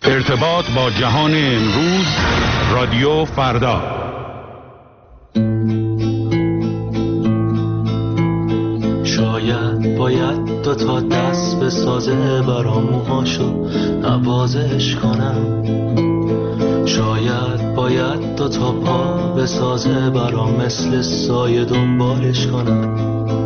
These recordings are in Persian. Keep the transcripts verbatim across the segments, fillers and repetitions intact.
ارتباط با جهان امروز، رادیو فردا. شاید باید دو تا دست به سازه برام موهاشو نوازش کنم، شاید باید دو تا پا به سازه برام مثل سایه دنبالش کنم،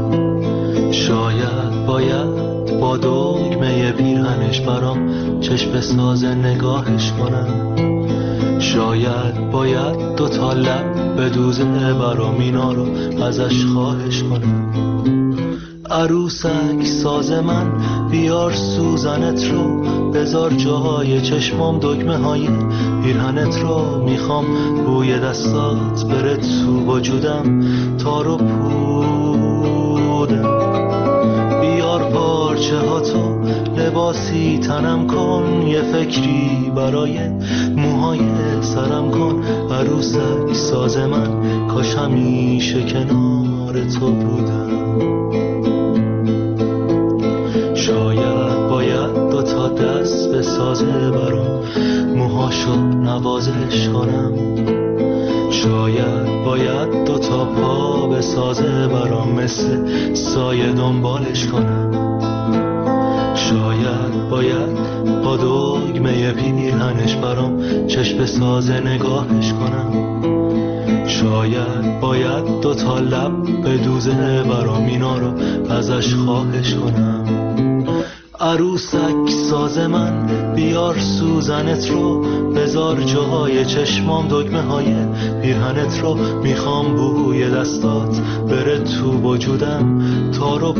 شاید باید با دگمه پیرهنش برام چشم سازه نگاهش کنم، شاید باید دو تا لب به دوزه برام اینا رو ازش خواهش کنم. عروسک ساز من بیار سوزنت رو، بذار جای چشمام دگمه های پیرهنت رو، میخوام بوی دستات بره تو وجودم تا رو پودم، بیار پارچه ها تو لباسی تنم کن، یه فکری برای موهای سرم کن. عروسک ساز من کاش همیشه کنار تو بودم. شاید باید دو تا دست به سازه برام موهاشو نوازش کنم، شاید باید دو تا پا به سازه برام مثل سایه دنبالش کنم، شاید باید با دگمه پیرهنش برام چشم سازه نگاهش کنم، شاید باید دو تا لب به دوزه برام اینا رو ازش خواهش کنم. عروسک ساز من بیار سوزنت رو، بذار جای چشمام دگمه های پیرهنت رو، میخوام بوی دستات بره تو وجودم تا رو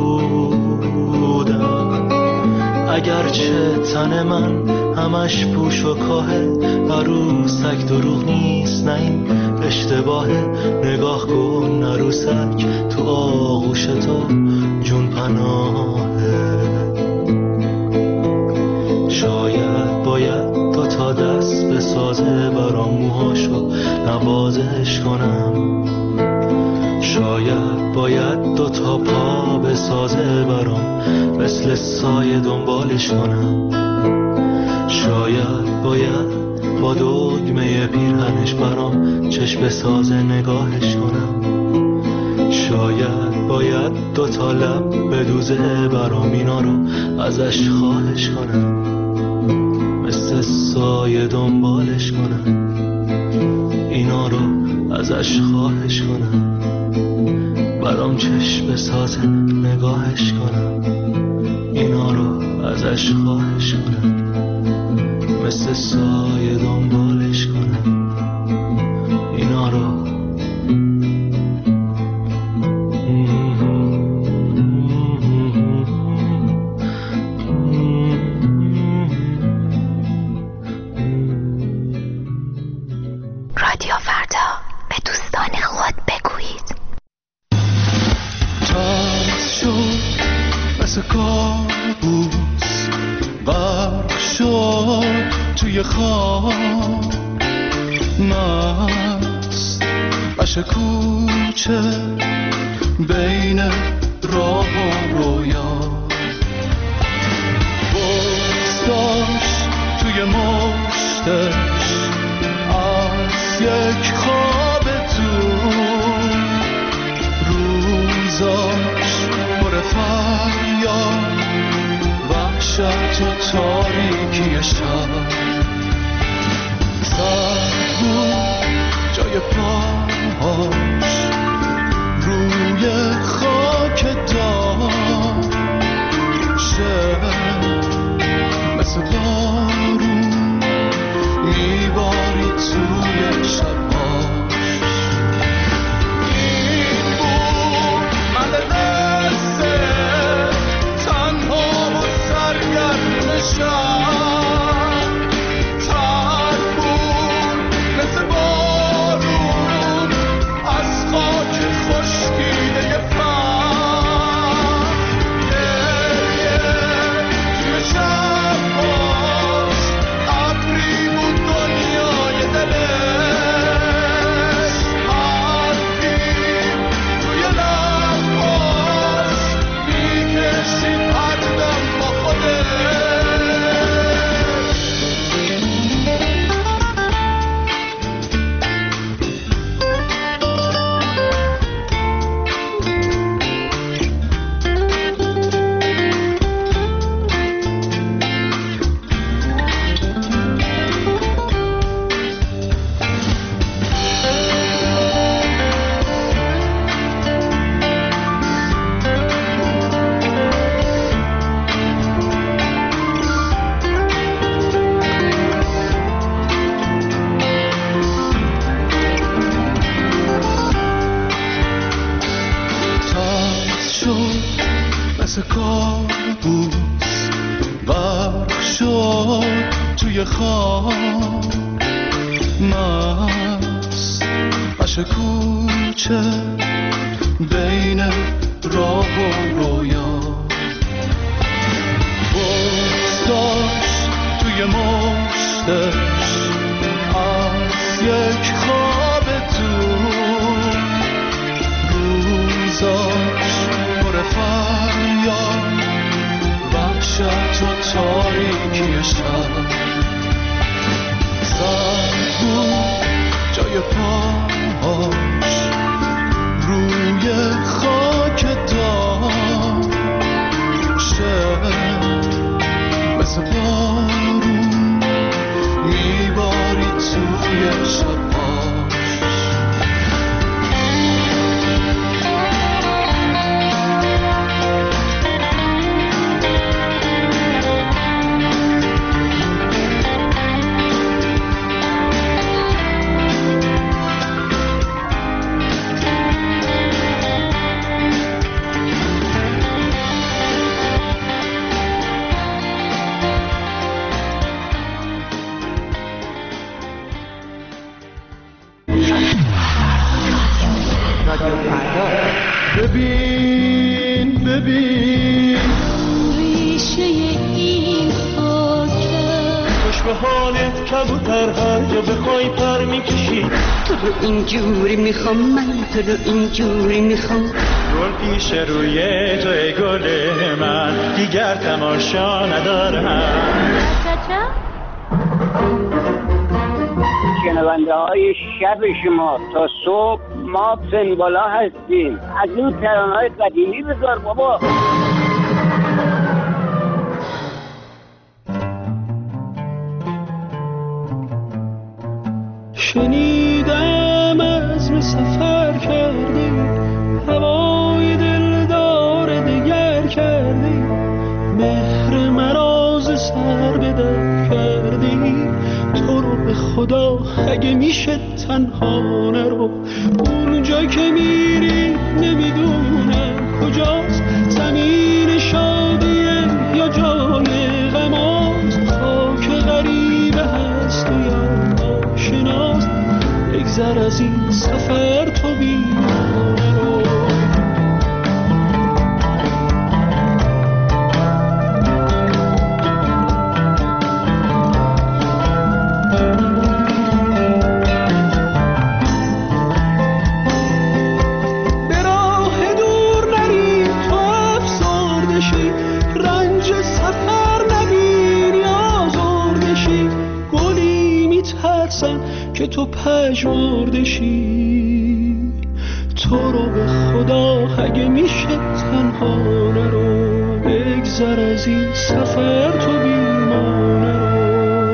پودم. اگرچه تن من همش پوش و کاهه، عروسک دروغ نیست نه این اشتباهه، نگاه کن عروسک تو آغوش تو جون پناهه. شاید باید دو تا دست به سازه برام موهاشو نوازش کنم، شاید باید دو تا پا به سازه برام مثل سایه دنبالش کنم، شاید باید با دگمه پیرهنش برام چشم سازه نگاهش کنم، شاید باید دو تا لب به دوزه برام اینا رو ازش خواهش کنم، مثل سایه دنبالش کنم، اینا رو ازش خواهش کنم، برام چشم سازه نگاهش کنم، اینا رو ازش خواهش کنم، مثل سایه دنبالش کنم، اینا رو. رادیو فردا، به دوستان خود بگویید. تاز شد مثل کابوس، غرق شد توی خواب، مست عش کوچه بین راه و رویا، بغض داشت توی مشتش از یک خواب دور، روزاش پر فریاد، وحشت و تاریکی شب، سرد بود جای پاهاش روی خاک دار، شب مثل بارون میباری توی شباش. این بود من قصه تنها و سرگرم شب، تر بود مثل بارون از شد توی خواب مست عش کوچه بین راه و رویا بغض داشت توی مشتش از یک خواب دور روزاش پر فریاد وحشت و تاریکی شب زد بود جای پاهاش روی خاک داشت مثل بارون میباری توی شبهاش ببین ببین ریشه این خاکه خوش به حالت کبوتر هر جا بخوای پر میکشی تو رو اینجوری میخوام من تو رو اینجوری میخوام گل پیش روی توی گل من دیگر تماشا ندارم شنونده های شب شما تا صبح ما پنبالا هستیم از این ترانه های قدیمی بذار بابا شنیدم عزم سفر کردی هوای دلدار دگر کردی مهر مراز سر به در کردی تو رو به خدا اگه میشه تنها نرو اونجا که میری نمیدونم کجاست زمین شادیه یا جای غماست خاک غریبه هست و یا آشناست بگذر از این سفر تو بیمار رو که تو پژمرده شی تو رو به خدا اگه میشه تنها نرو بگذر از این سفر تو بیمار نرو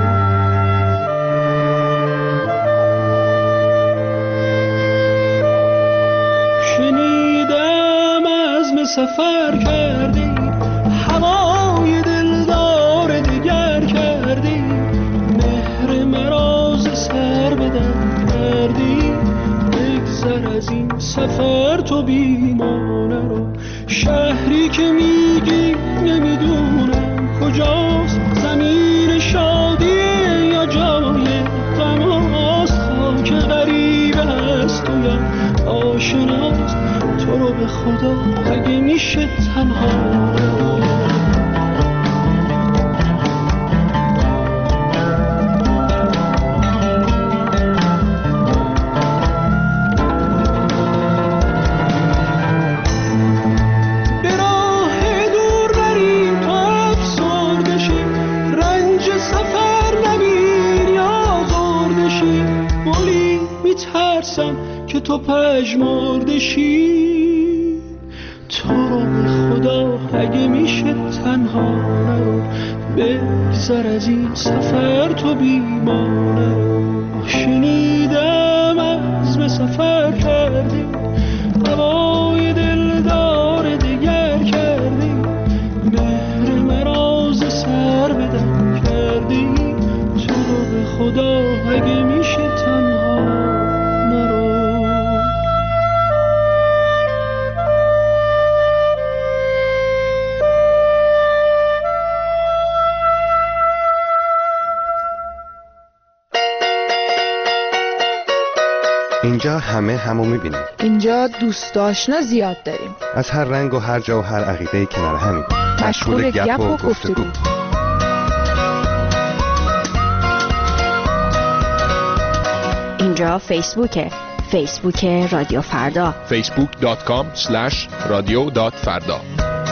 شنیدم عزم سفر کردی هوای دلدار دگر کردی مهر مراز سر بدن کردی بگذر از این سفر تو بیمانه رو شهری که میگی نمیدونم کجاست زمین شادیه یا جای غماست خاک غریبه هست و یا آشناست تو رو به خدا اگه میشه تنها که تو پژمرده شی تو رو به خدا اگه میشه تنها نرو بگذر از این سفر تو بیمانه رو شنیدم عزم سفر کردی هوای دلدار دگر کردی مهر مراز سر بدن کردی تو رو به خدا اگه میشه تنها اینجا همه همو میبینیم. اینجا دوست آشنا زیاد داریم. از هر رنگ و هر جا و هر عقیده‌ای کنار همیم. مشغول گپ و گفتگو. اینجا فیسبوکه. فیسبوک رادیو فردا. فیسبوک دات کام اسلش رادیو دات فردا.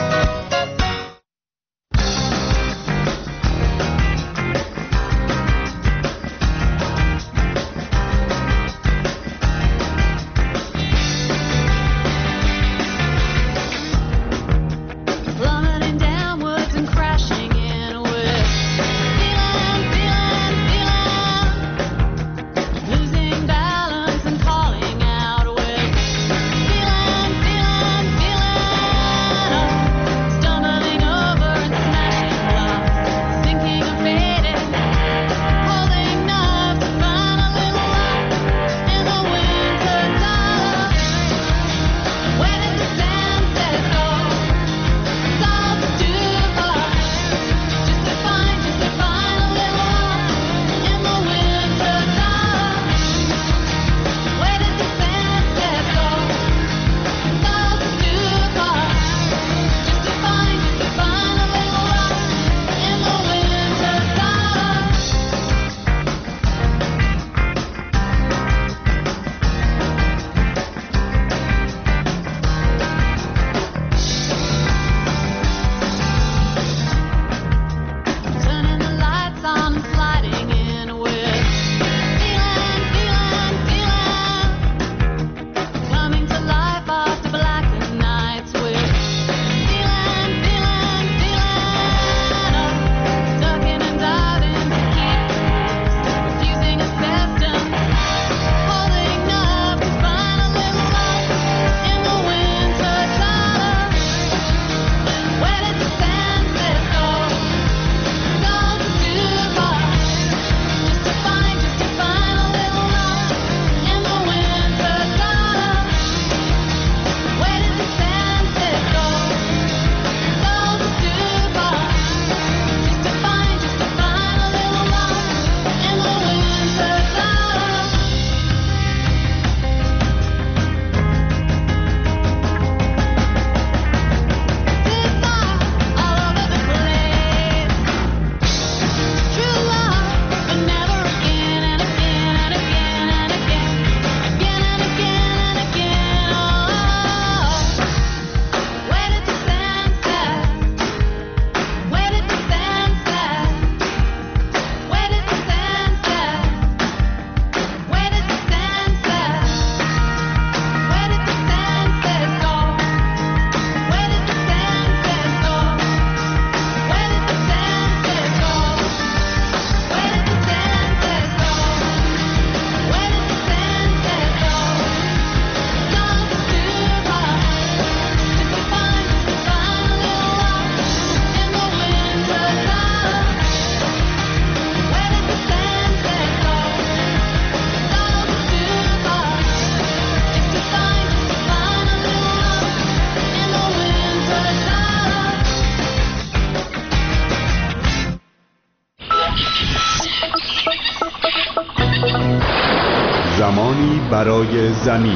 زمانی برای زمین.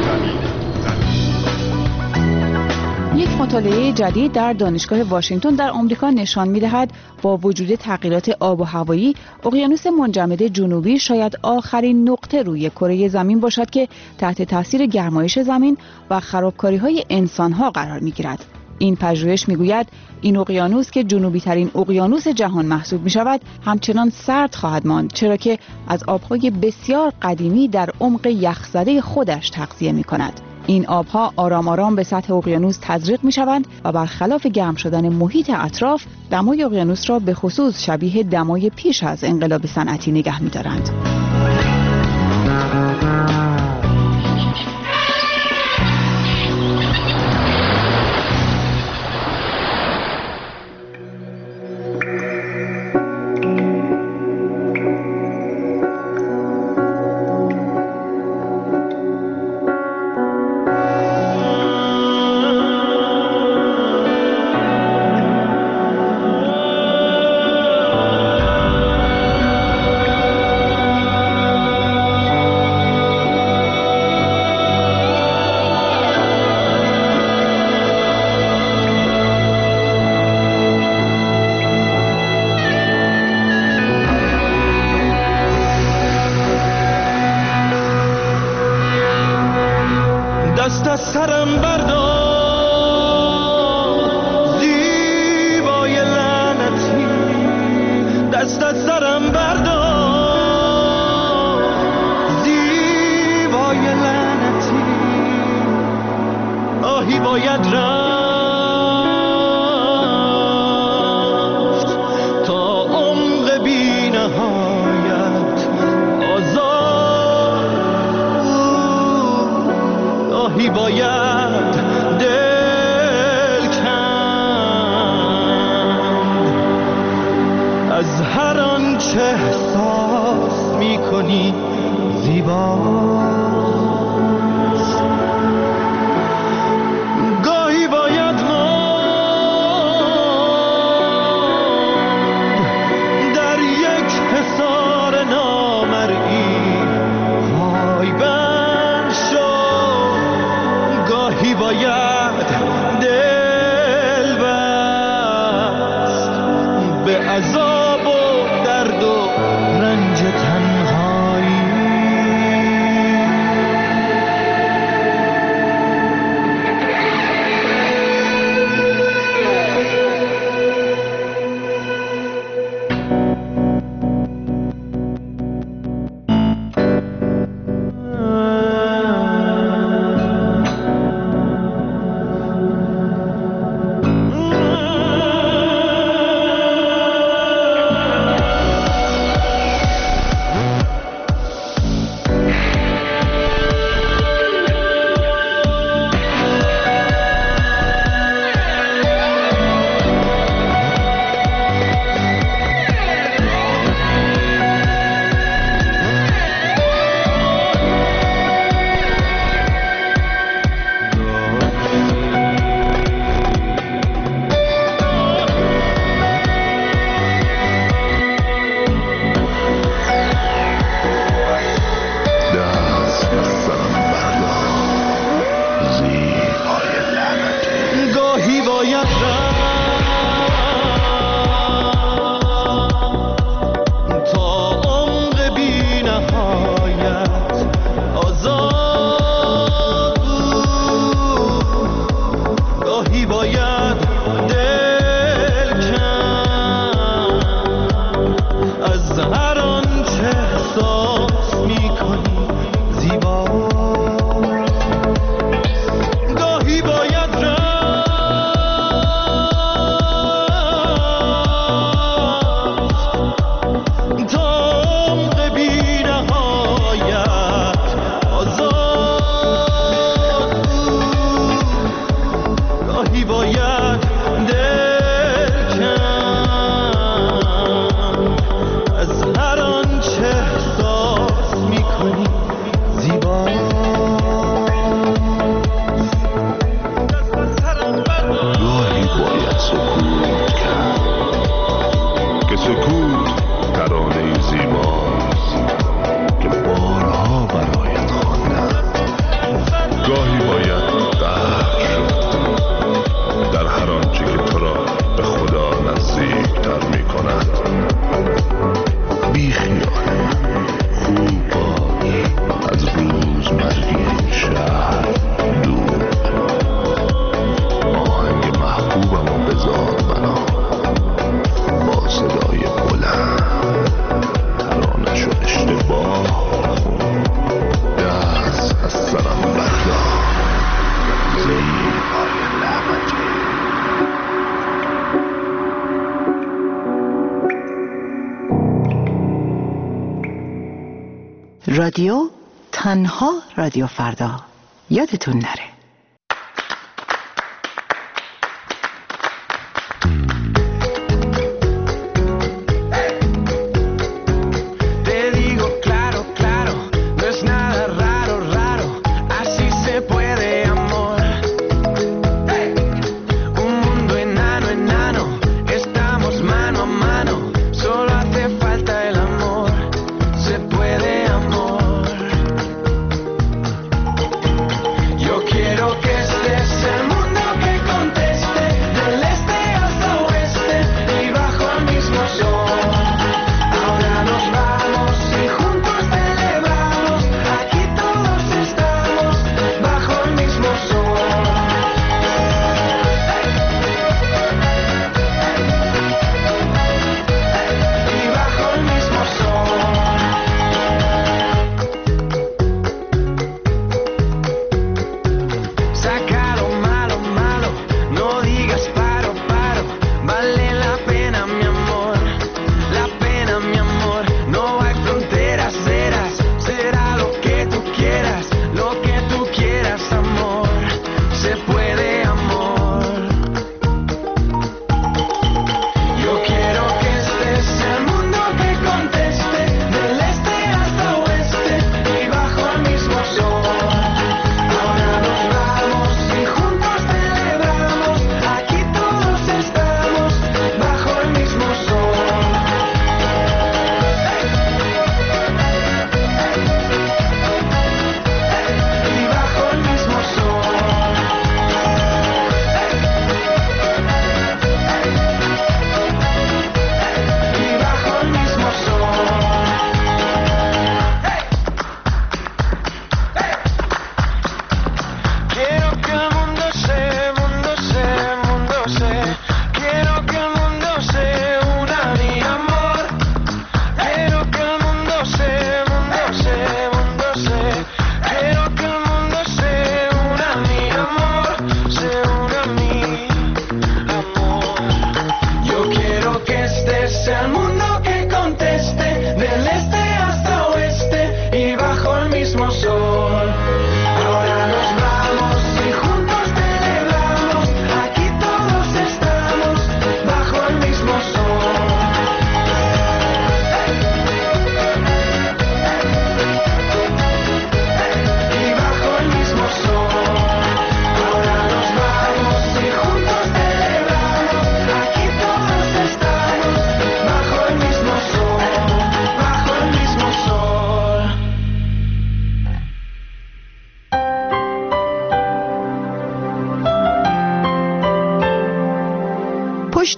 یک مطالعه جدید در دانشگاه واشنگتن در آمریکا نشان می‌دهد با وجود تغییرات آب و هوایی، اقیانوس منجمد جنوبی شاید آخرین نقطه روی کره زمین باشد که تحت تاثیر گرمایش زمین و خرابکاری‌های انسان‌ها قرار می‌گیرد. این پژوهش می‌گوید این اقیانوس که جنوبی ترین اقیانوس جهان محسوب می‌شود، همچنان سرد خواهد ماند، چرا که از آب‌های بسیار قدیمی در عمق یخزده خودش تغذیه می‌کند. این آبها آرام آرام به سطح اقیانوس تزریق می‌شوند و برخلاف گرم شدن محیط اطراف، دمای اقیانوس را به خصوص شبیه دمای پیش از انقلاب صنعتی نگه می‌دارند. از هر آنچه احساس میکنی زیباست. گاهی باید ماند در یک حصار نامرئی، پای بند شد. گاهی باید دل بست به عذاب و درد و رنج تنهایی. رادیو تنها رادیو فردا، یادتون نره. Yo quiero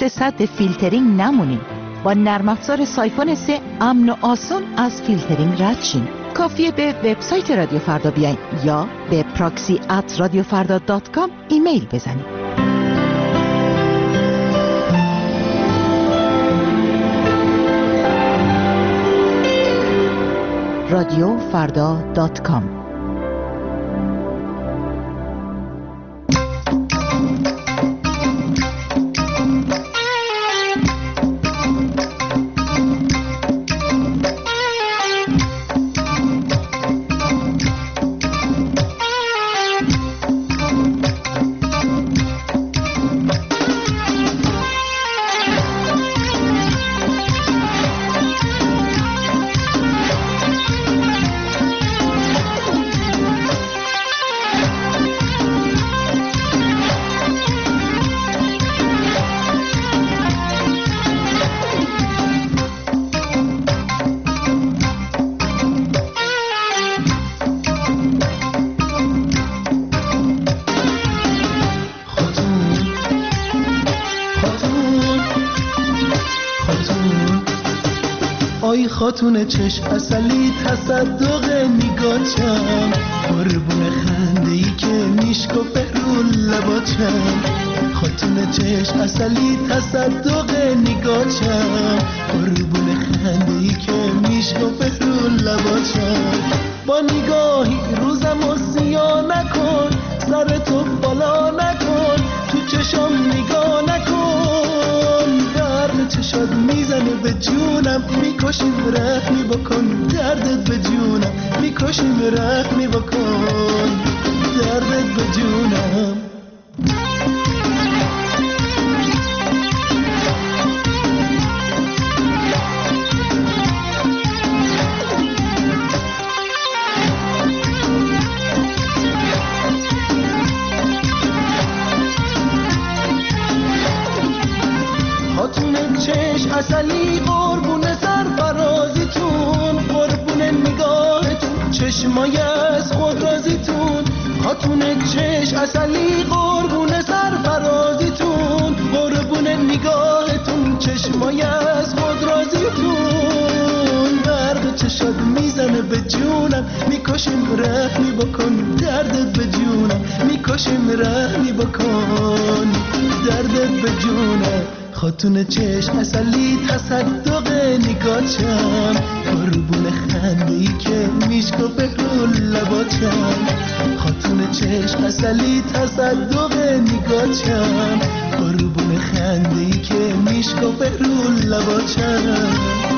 پشت سد فیلترینگ نمونیم. با نرم افزار سایفون سه امن و آسان از فیلترینگ رد شیم. کافیه به وبسایت رادیو فردا بیاین یا به پراکسی ات رادیو فردا دات کام ایمیل بزنید. رادیو فردا دات کام. خاتون چشم اصلی تصدق نگاچم، قربون خنده ای که میشکفه رو لباچم. خاتون چشم اصلی تصدق نگاچم، قربون خنده ای که میشکفه رو لباچم. با نگاهی روزم و سیاه نکن، سر تو بالا نکن، تو چشم نگاه نکن. درد چشات میزنه به جونم، میکشیم رحمی بکن. دردت به جونم میکشیم رحمی بکن. دردت به جونم. اصلی قربون سرفرازیتون، قربون نگاهتون، چشمای از خود رازیتون. خاتون چشم اصلی قربون سرفرازیتون، قربون نگاهتون، چشمای از خود رازیتون. برق چشات میزنه به جونم، میکشیم رحمی بکن. دردت به جونم میکشیم رحمی بکن. دردت به جونم. خاتون چشم اصلی تصدق نگاچم، قربون خنده ای که میشکفه رو لباچم. خاتون چشم اصلی تصدق نگاچم، قربون خنده ای که میشکفه رو لباچم.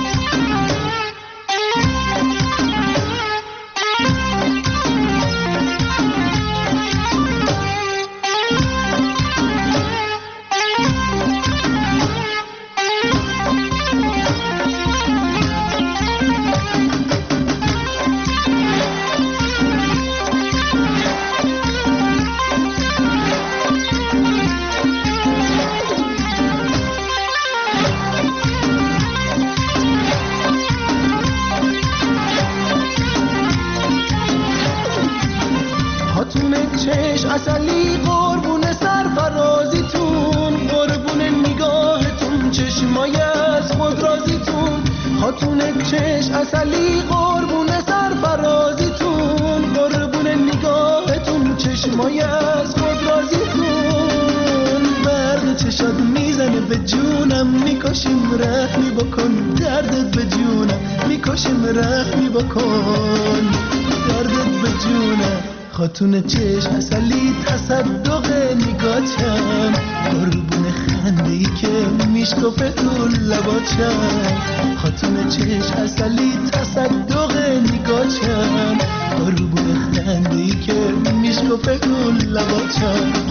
اصلی قربون سرفرازیتون، قربون نگاهتون، چشمای از خود رازیتون. خاتون چشم اصلی قربون سرفرازیتون، قربون نگاهتون، چشمای از خود رازیتون. برق چشات میزنه به جونم، میکشیم رحمی بکن. دردت به جونم میکشیم رحمی بکن. دردت به جونم. خاتون چشم اصلی تصدق نگاچم، قربون خنده ای که میشکفه تو لباچم. خاتون چشم اصلی تصدق نگاچم، قربون خنده ای که میشکفه تو لباچم.